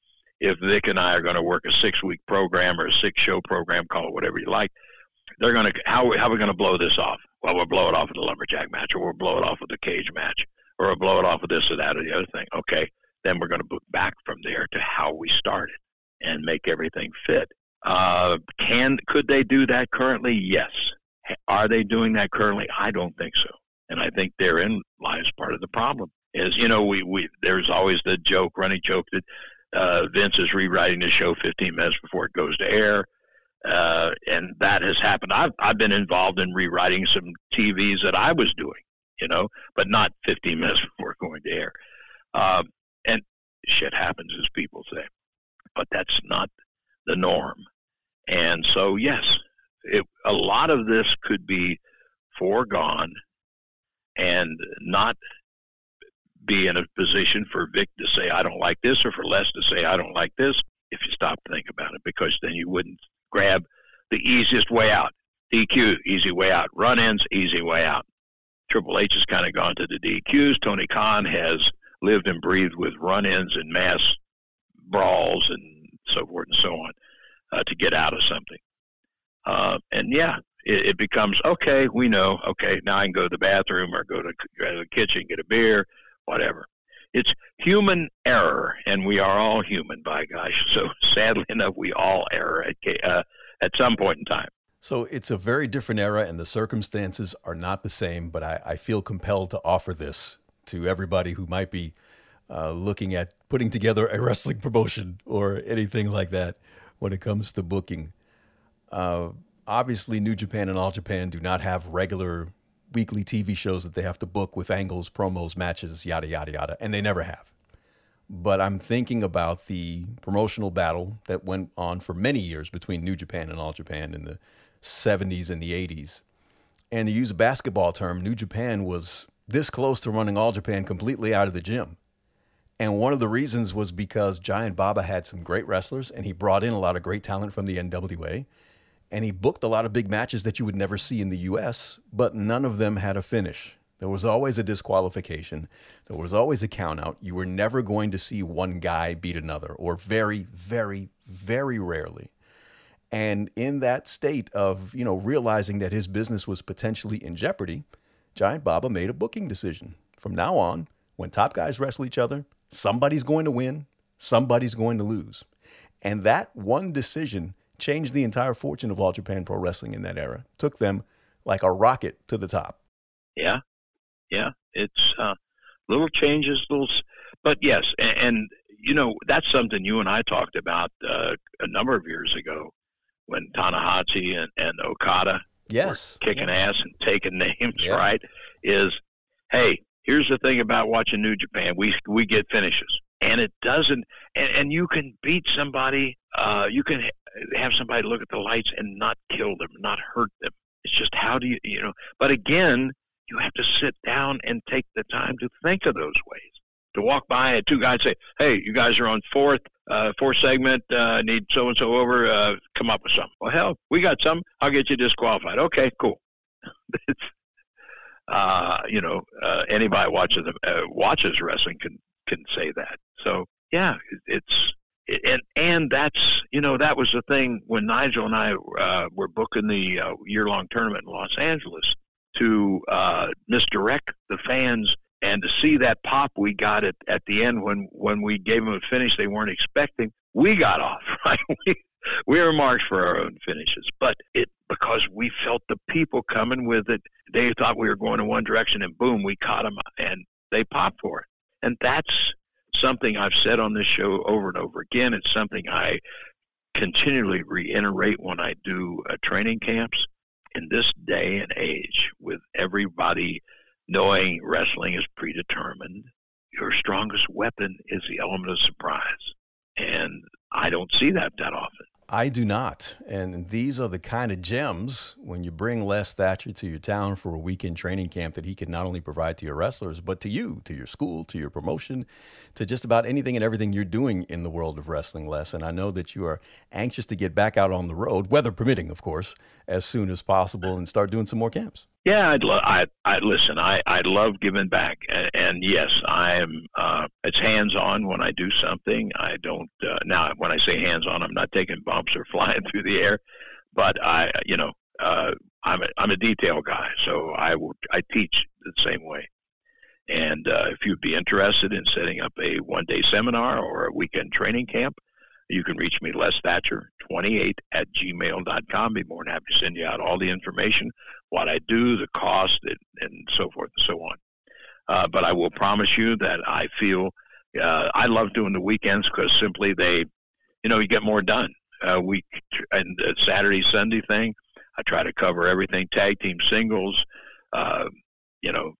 if Vic and I are going to work a six-week program or a six-show program, call it whatever you like, they're going to how how are we going to blow this off? Well, we'll blow it off with a lumberjack match, or we'll blow it off with a cage match, or we'll blow it off with this or that or the other thing. Okay, then we're going to book back from there to how we started and make everything fit. Uh, can could they do that currently? Yes. Are they doing that currently? I don't think so. And I think therein lies part of the problem. Is, you know, we, we there's always the joke, running joke that uh, Vince is rewriting the show fifteen minutes before it goes to air. Uh, and that has happened. I've, I've been involved in rewriting some T Vs that I was doing, you know, but not fifteen minutes before going to air. Uh, and shit happens, as people say. But that's not the norm. And so, yes, it, a lot of this could be foregone and not be in a position for Vic to say, I don't like this, or for Les to say, I don't like this, if you stop to think about it, because then you wouldn't grab the easiest way out. D Q, easy way out. Run-ins, easy way out. Triple H has kind of gone to the D Qs. Tony Khan has lived and breathed with run-ins and mass brawls and so forth and so on uh, to get out of something. Uh, and yeah, it, it becomes, okay, we know, okay, now I can go to the bathroom or go to, go to the kitchen, get a beer, whatever. It's human error, and we are all human, by gosh. So sadly enough, we all err at, uh, at some point in time. So it's a very different era, and the circumstances are not the same, but I, I feel compelled to offer this to everybody who might be uh, looking at putting together a wrestling promotion or anything like that when it comes to booking. Uh, obviously, New Japan and All Japan do not have regular weekly T V shows that they have to book with angles, promos, matches, yada, yada, yada, and they never have. But I'm thinking about the promotional battle that went on for many years between New Japan and All Japan in the seventies and the eighties. And to use a basketball term, New Japan was this close to running All Japan completely out of the gym. And one of the reasons was because Giant Baba had some great wrestlers, and he brought in a lot of great talent from the N W A. And he booked a lot of big matches that you would never see in the U S, but none of them had a finish. There was always a disqualification. There was always a count out. You were never going to see one guy beat another, or very, very, very rarely. And in that state of, you know, realizing that his business was potentially in jeopardy, Giant Baba made a booking decision. From now on, when top guys wrestle each other, somebody's going to win, somebody's going to lose. And that one decision changed the entire fortune of All Japan Pro Wrestling in that era. Took them like a rocket to the top. Yeah, yeah. It's uh, little changes, little, but yes, and, and you know, that's something you and I talked about uh, a number of years ago when Tanahashi and, and Okada yes. were kicking yeah. ass and taking names, yeah. right? Is, hey, here's the thing about watching New Japan. We we get finishes. And it doesn't, and, and you can beat somebody, uh, you can have somebody look at the lights and not kill them, not hurt them. It's just how do you, you know, but again, you have to sit down and take the time to think of those ways. To walk by and two guys say, hey, you guys are on fourth, uh, fourth segment, uh, need so-and-so over, uh, come up with something. Well, hell, we got some, I'll get you disqualified. Okay, cool. it's, uh, you know, uh, anybody watches, uh, watches wrestling can, can say that. So yeah, it's, it, and, and that's, you know, that was the thing when Nigel and I, uh, were booking the uh, year-long tournament in Los Angeles to, uh, misdirect the fans and to see that pop we got at, at the end when, when we gave them a finish they weren't expecting, we got off, right? We, we were marked for our own finishes, but it, because we felt the people coming with it, they thought we were going in one direction and boom, we caught them and they popped for it. And that's something I've said on this show over and over again. It's something I continually reiterate when I do uh, training camps. In this day and age, with everybody knowing wrestling is predetermined, your strongest weapon is the element of surprise. And I don't see that that often. I do not. And these are the kind of gems when you bring Les Thatcher to your town for a weekend training camp that he can not only provide to your wrestlers, but to you, to your school, to your promotion, to just about anything and everything you're doing in the world of wrestling, Les. And I know that you are anxious to get back out on the road, weather permitting, of course, as soon as possible and start doing some more camps. Yeah, I'd lo- I I listen. I I love giving back, and, and yes, I am. Uh, it's hands on when I do something. I don't uh, now. When I say hands on, I'm not taking bumps or flying through the air, but I, you know, uh, I'm a, I'm a detail guy, so I will I teach the same way. And uh, if you'd be interested in setting up a one day seminar or a weekend training camp, you can reach me, Les Thatcher twenty-eight at gmail dot com. Be more than happy to send you out all the information, what I do, the cost, and, and so forth and so on. Uh, but I will promise you that I feel uh, I love doing the weekends because simply they, you know, you get more done. Uh, week and uh, Saturday, Sunday thing, I try to cover everything: tag team, singles, uh, you know,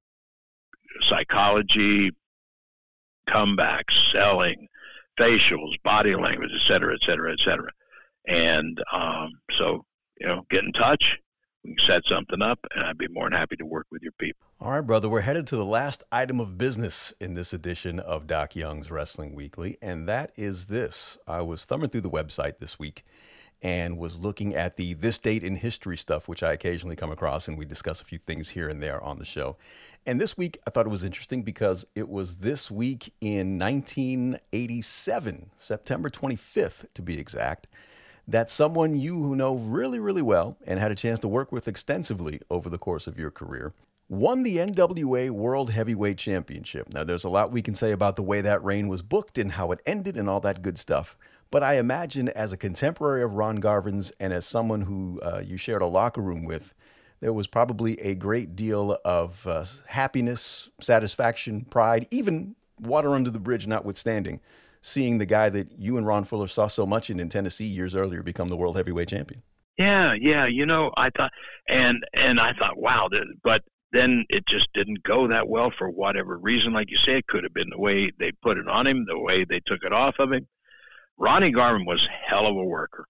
psychology, comebacks, selling, facials, body language, et cetera, et cetera, et cetera. And um, so, you know, get in touch. We can set something up, and I'd be more than happy to work with your people. All right, brother. We're headed to the last item of business in this edition of Doc Young's Wrestling Weekly, and that is this. I was thumbing through the website this week and was looking at the This Date in History stuff, which I occasionally come across, and we discuss a few things here and there on the show. And this week, I thought it was interesting because it was this week in nineteen eighty-seven, September twenty-fifth, to be exact, that someone you who know really, really well and had a chance to work with extensively over the course of your career won the N W A World Heavyweight Championship. Now, there's a lot we can say about the way that reign was booked and how it ended and all that good stuff. But I imagine as a contemporary of Ron Garvin's and as someone who uh, you shared a locker room with, there was probably a great deal of uh, happiness, satisfaction, pride, even water under the bridge notwithstanding, seeing the guy that you and Ron Fuller saw so much in in Tennessee years earlier become the World Heavyweight Champion. Yeah, yeah. You know, I thought, and and I thought, wow, but then it just didn't go that well for whatever reason. Like you say, it could have been the way they put it on him, the way they took it off of him. Ronnie Garvin was a hell of a worker.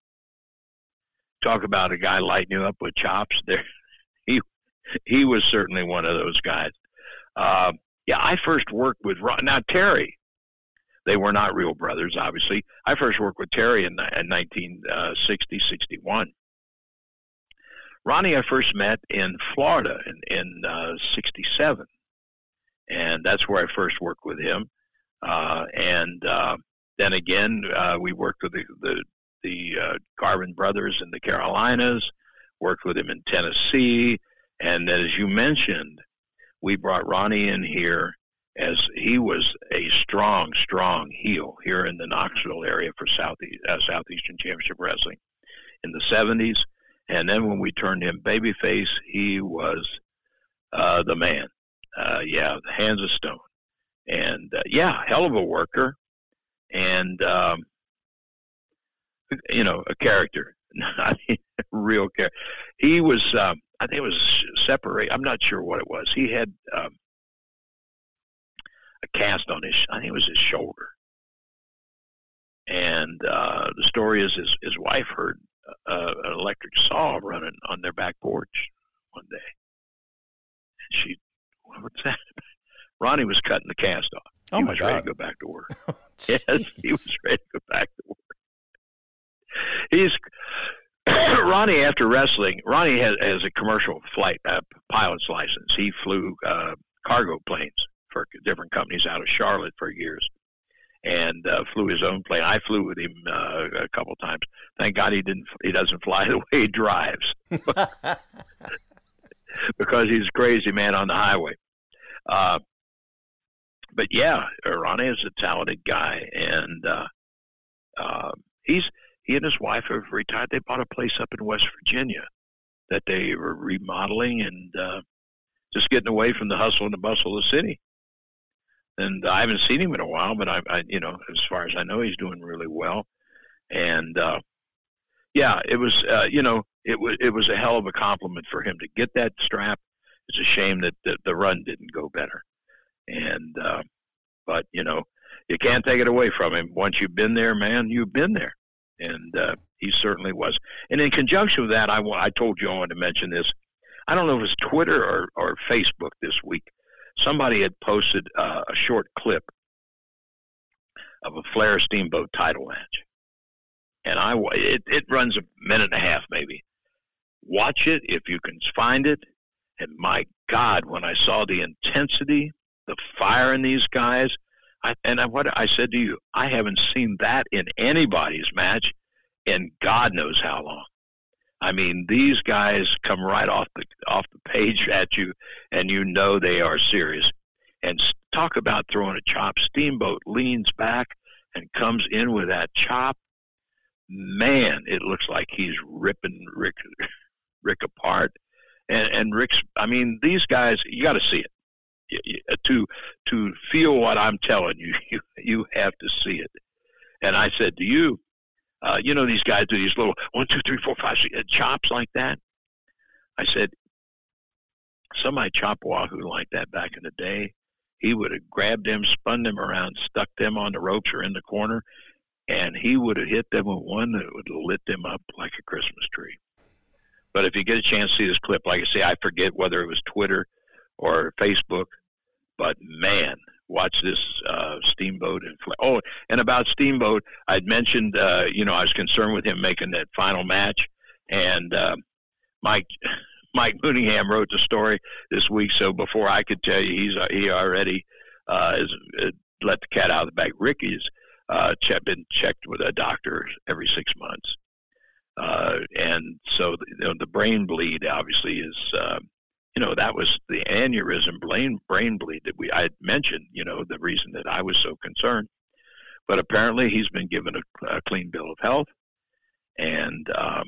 Talk about a guy lighting you up with chops. There, he he was certainly one of those guys. Uh, yeah, I first worked with Ron. Now Terry, they were not real brothers, obviously. I first worked with Terry in, in nineteen sixty, sixty-one. Ronnie I first met in Florida in, in uh, sixty-seven, and that's where I first worked with him. Uh, and uh, then again, uh, we worked with the the, the uh, Garvin brothers in the Carolinas, worked with him in Tennessee, and as you mentioned, we brought Ronnie in here as he was a strong, strong heel here in the Knoxville area for Southeast, uh, Southeastern Championship Wrestling in the seventies. And then when we turned him babyface, he was uh, the man. Uh, yeah, hands of stone. And, uh, yeah, hell of a worker. And, um, you know, a character. I mean, a real character. He was, um, I think it was separate. I'm not sure what it was. He had um, a cast on his, I think it was his shoulder. And uh, the story is his, his wife heard Uh, an electric saw running on their back porch one day. And she, what's that? Ronnie was cutting the cast off. Oh he my was God. ready to go back to work. Oh, yes, he was ready to go back to work. He's Ronnie after wrestling. Ronnie has, has a commercial flight uh, pilot's license. He flew uh, cargo planes for different companies out of Charlotte for years. And uh, flew his own plane. I flew with him uh, a couple times. Thank God he didn't. He doesn't fly the way he drives, because he's a crazy man on the highway. Uh, but yeah, Ronnie is a talented guy, and uh, uh, he's he and his wife have retired. They bought a place up in West Virginia that they were remodeling and uh, just getting away from the hustle and the bustle of the city. And I haven't seen him in a while, but I, I you know, as far as I know, he's doing really well. And uh, yeah, it was, uh, you know, it was it was a hell of a compliment for him to get that strap. It's a shame that the, the run didn't go better. And uh, but you know, you can't take it away from him. Once you've been there, man, you've been there. And uh, he certainly was. And in conjunction with that, I I told you I wanted to mention this. I don't know if it's Twitter or or Facebook this week. Somebody had posted uh, a short clip of a Flair Steamboat title match, and I it, it runs a minute and a half maybe. Watch it if you can find it. And my God, when I saw the intensity, the fire in these guys, I, and I, what I said to you, I haven't seen that in anybody's match in God knows how long. I mean, these guys come right off the off the page at you, and you know they are serious. And talk about throwing a chop. Steamboat leans back and comes in with that chop. Man, it looks like he's ripping Rick Rick apart. And, and Rick's, I mean, these guys, you got to see it. To to feel what I'm telling you, you, you have to see it. And I said to you, uh, you know, these guys do these little one, two, three, four, five, six, chops like that. I said, somebody chop Wahoo like that back in the day, he would have grabbed them, spun them around, stuck them on the ropes or in the corner, and he would have hit them with one that would have lit them up like a Christmas tree. But if you get a chance to see this clip, like I say, I forget whether it was Twitter or Facebook, but man, watch this uh, Steamboat. And oh, and about Steamboat, I'd mentioned, uh, you know, I was concerned with him making that final match, and uh, Mike Mike Mooneyham wrote the story this week. So before I could tell you, he's uh, he already uh, has uh, let the cat out of the bag. Ricky's uh, ch- been checked with a doctor every six months, uh, and so the, you know, the brain bleed obviously is. Uh, You know, that was the aneurysm brain, brain bleed that we I had mentioned, you know, the reason that I was so concerned. But apparently he's been given a, a clean bill of health. And um,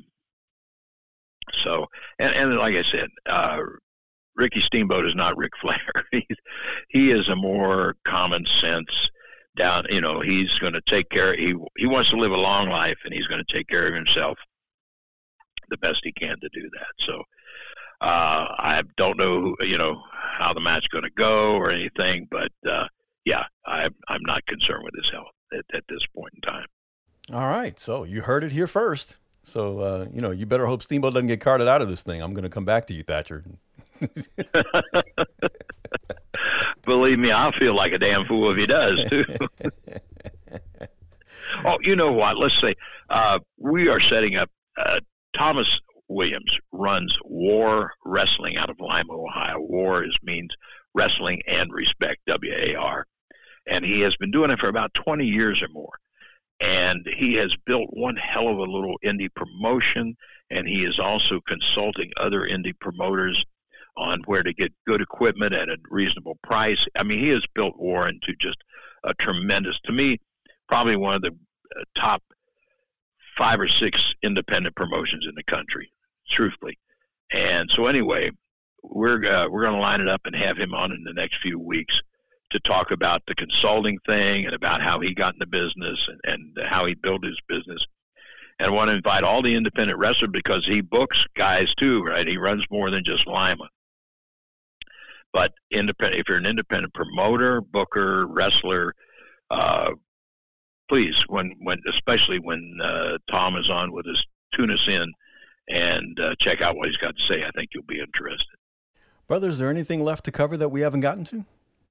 so, and, and like I said, uh, Ricky Steamboat is not Ric Flair. he, he is a more common sense down, you know, he's going to take care, he, he wants to live a long life, and he's going to take care of himself the best he can to do that. So, Uh, I don't know, who, you know, how the match is going to go or anything, but uh, yeah, I, I'm not concerned with his health at, at this point in time. All right, so you heard it here first. So uh, you know, you better hope Steamboat doesn't get carted out of this thing. I'm going to come back to you, Thatcher. Believe me, I'll feel like a damn fool if he does too. Oh, you know what? Let's say uh, we are setting up. Uh, Thomas Williams runs War Wrestling out of Lima, Ohio. War is means wrestling and respect, W A R. And he has been doing it for about twenty years or more. And he has built one hell of a little indie promotion, and he is also consulting other indie promoters on where to get good equipment at a reasonable price. I mean, he has built War into just a tremendous, to me, probably one of the uh, top five or six independent promotions in the country, truthfully. And so anyway, we're uh, we're going to line it up and have him on in the next few weeks to talk about the consulting thing and about how he got in the business and, and how he built his business. And I want to invite all the independent wrestlers because he books guys too, right? He runs more than just Lima. But independent, if you're an independent promoter, booker, wrestler, uh, please, when, when especially when uh, Tom is on with us, tune us in and uh, check out what he's got to say. I think you'll be interested. Brother, is there anything left to cover that we haven't gotten to?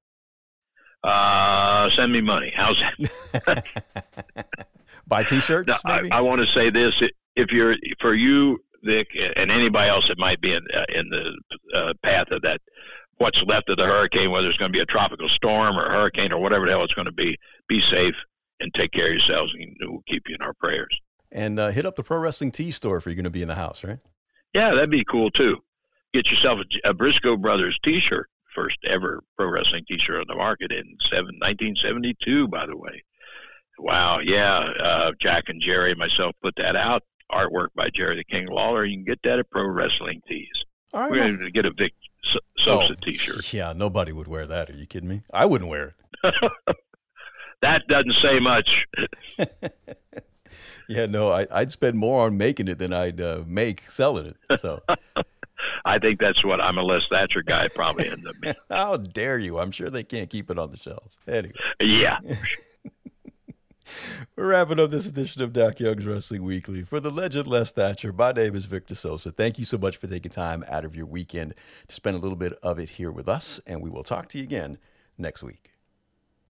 Uh, send me money. How's that? Buy T-shirts, now, maybe? I, I want to say this. If you're, for you, Vic, and anybody else that might be in, uh, in the uh, path of that, what's left of the hurricane, whether it's going to be a tropical storm or a hurricane or whatever the hell it's going to be, be safe and take care of yourselves, and we'll keep you in our prayers. And uh, hit up the Pro Wrestling Tee store if you're going to be in the house, right? Yeah, that'd be cool, too. Get yourself a, a Briscoe Brothers T-shirt. First ever pro wrestling T-shirt on the market in seven, nineteen seventy-two, by the way. Wow, yeah. Uh, Jack and Jerry and myself put that out. Artwork by Jerry the King Lawler. You can get that at Pro Wrestling Tees. All right, We're going to get a Vic Sosa oh, T-shirt. Yeah, nobody would wear that. Are you kidding me? I wouldn't wear it. That doesn't say much. Yeah, no, I, I'd spend more on making it than I'd uh, make selling it. So. I think that's what I'm a Les Thatcher guy probably ends up being. How dare you? I'm sure they can't keep it on the shelves. Anyway. Yeah. We're wrapping up this edition of Doc Young's Wrestling Weekly. For the legend Les Thatcher, my name is Victor Sosa. Thank you so much for taking time out of your weekend to spend a little bit of it here with us, and we will talk to you again next week.